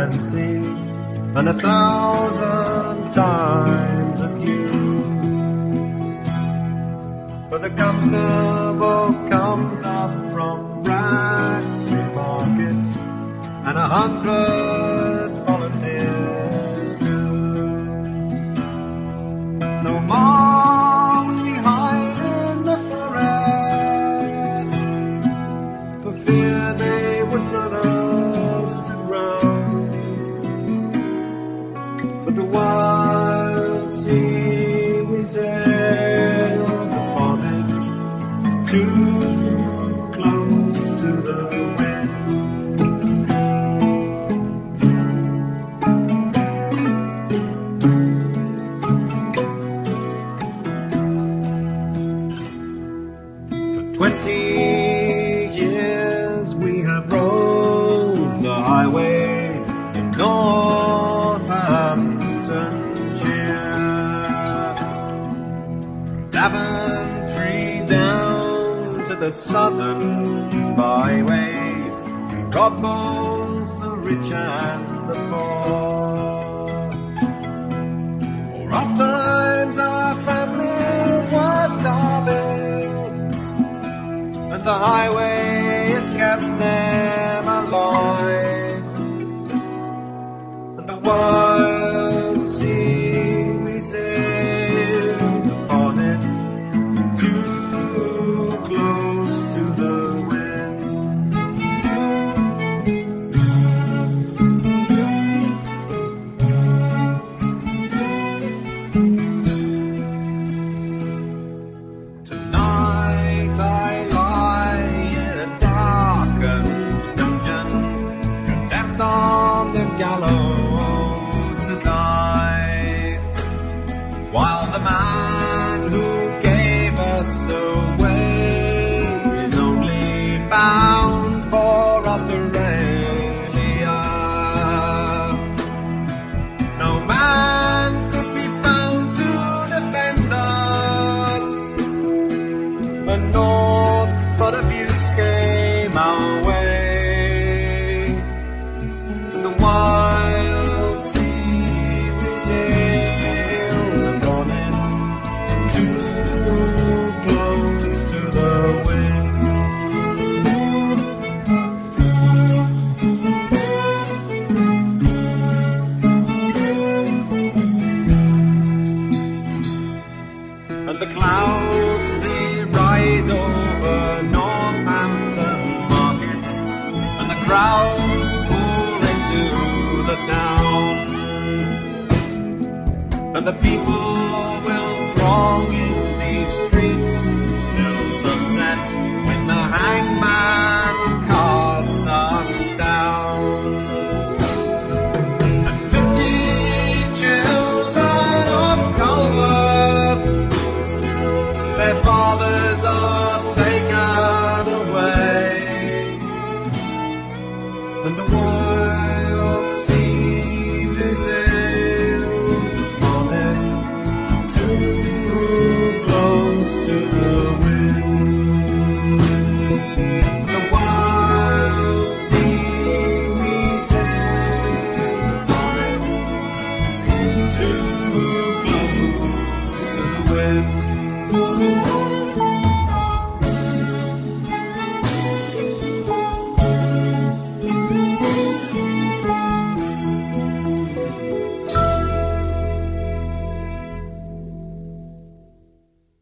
and see, and 1,000 times a few. For the constable comes up from Brackley Market, and 100 volunteers too. No more will we hide in the forest, for fear they would run us to ground. For the wild sea we sailed upon it, too close to the wind. For 20 years we have roved the highways of Northamptonshire, Daventry down to the southern byways. We robbed both the rich and the poor. For oft times our families were starving, and the highway had kept them alive. And the wild sea we sailed upon it, too close to the wind. Tonight I lie in a darkened dungeon, condemned on the gallows to die, while the man who gave us away is only bound for Australia. No man could be found to defend us, and naught but abuse came our way. The wild sea we sailed upon it, too close to the wind. And the clouds they rise over Northampton Market, and the crowds pour into the town, and the people will throng in these streets till sunset, when the hangman carts us down. And 50 children of Culworth, their fathers are taken away, and the war